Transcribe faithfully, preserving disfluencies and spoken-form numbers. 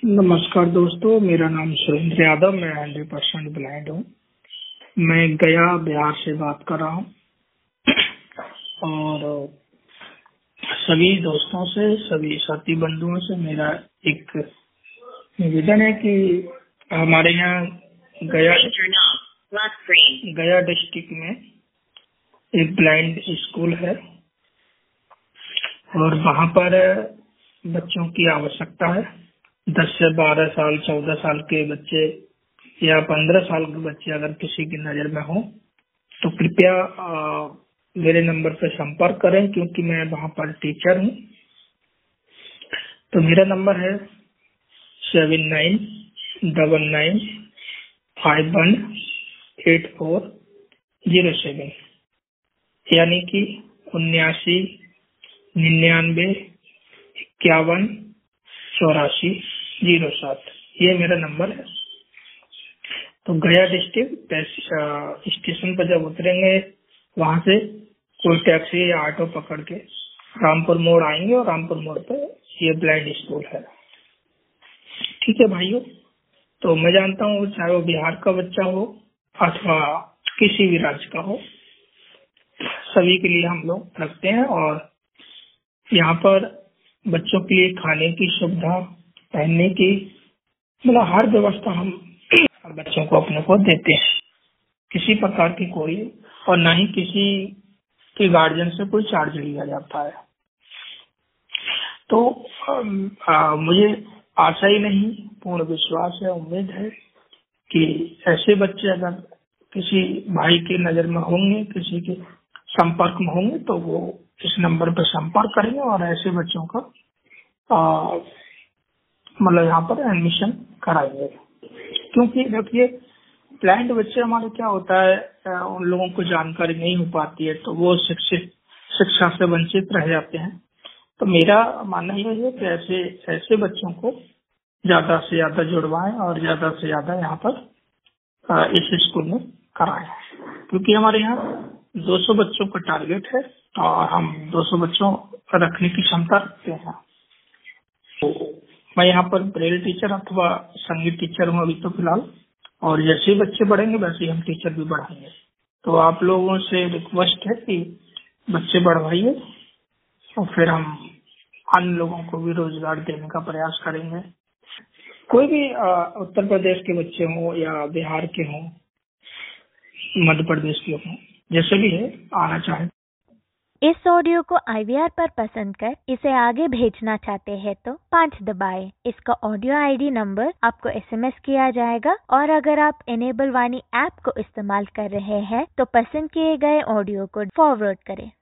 नमस्कार दोस्तों, मेरा नाम सुरेंद्र यादव। मैं हंड्रेड परसेंट ब्लाइंड हूँ। मैं गया बिहार से बात कर रहा हूँ और सभी दोस्तों से, सभी साथी बंधुओं से मेरा एक निवेदन है कि हमारे यहाँ गया गया डिस्ट्रिक्ट में एक ब्लाइंड स्कूल है और वहाँ पर बच्चों की आवश्यकता है। दस से बारह साल, चौदह साल के बच्चे या पंद्रह साल के बच्चे अगर किसी की नज़र में हो तो कृपया आ, मेरे नंबर पर संपर्क करें, क्योंकि मैं वहाँ पर टीचर हूँ। तो मेरा नंबर है seven nine double nine five one eight four zero seven, यानी कि उन्यासी निन्यानवे इक्यावन चौरासी जीरो सात, ये मेरा नंबर है। तो गया डिस्ट्रिक्ट स्टेशन पर जब उतरेंगे वहां से कोई टैक्सी या ऑटो पकड़ के रामपुर मोड़ आएंगे और रामपुर मोड़ पे ये ब्लाइंड स्कूल है। ठीक है भाइयों, तो मैं जानता हूँ चाहे वो बिहार का बच्चा हो अथवा किसी भी राज्य का हो, सभी के लिए हम लोग रखते हैं। और यहाँ पर बच्चों के लिए खाने की सुविधा, पहनने की, मतलब हर व्यवस्था हम हर बच्चों को अपने को देते हैं। किसी प्रकार की कोई और ना ही किसी के गार्जियन से कोई चार्ज लिया जाता है। तो आ, मुझे आशा ही नहीं, पूर्ण विश्वास है, उम्मीद है कि ऐसे बच्चे अगर किसी भाई के नजर में होंगे, किसी के संपर्क में होंगे, तो वो इस नंबर पर संपर्क करेंगे और ऐसे बच्चों का मतलब यहाँ पर एडमिशन कराएंगे। क्योंकि देखिए ब्लाइंड बच्चे हमारे क्या होता है, उन लोगों को जानकारी नहीं हो पाती है तो वो शिक्षित शिक्षा से वंचित रह जाते हैं। तो मेरा मानना यह है कि ऐसे ऐसे बच्चों को ज्यादा से ज्यादा जुड़वाएं और ज्यादा से ज्यादा यहाँ पर इस स्कूल में कराएं, क्योंकि हमारे यहाँ दो सौ बच्चों का टारगेट है और हम दो सौ बच्चों रखने की क्षमता रखते हैं। तो मैं यहाँ पर ब्रेल टीचर अथवा संगीत टीचर हूँ अभी तो फिलहाल, और जैसे ही बच्चे बढ़ेंगे वैसे ही हम टीचर भी बढ़ाएंगे। तो आप लोगों से रिक्वेस्ट है कि बच्चे बढ़वाइए और फिर हम अन्य लोगों को भी रोजगार देने का प्रयास करेंगे। कोई भी उत्तर प्रदेश के बच्चे हों या बिहार के हों, मध्य प्रदेश के हों, जैसे भी है, आना चाहे। इस ऑडियो को आई वी आर पर पसंद कर इसे आगे भेजना चाहते हैं तो पाँच दबाएं। इसका ऑडियो आई डी नंबर आपको एस एम एस किया जाएगा। और अगर आप इनेबल वाणी ऐप को इस्तेमाल कर रहे हैं तो पसंद किए गए ऑडियो को फॉरवर्ड करें।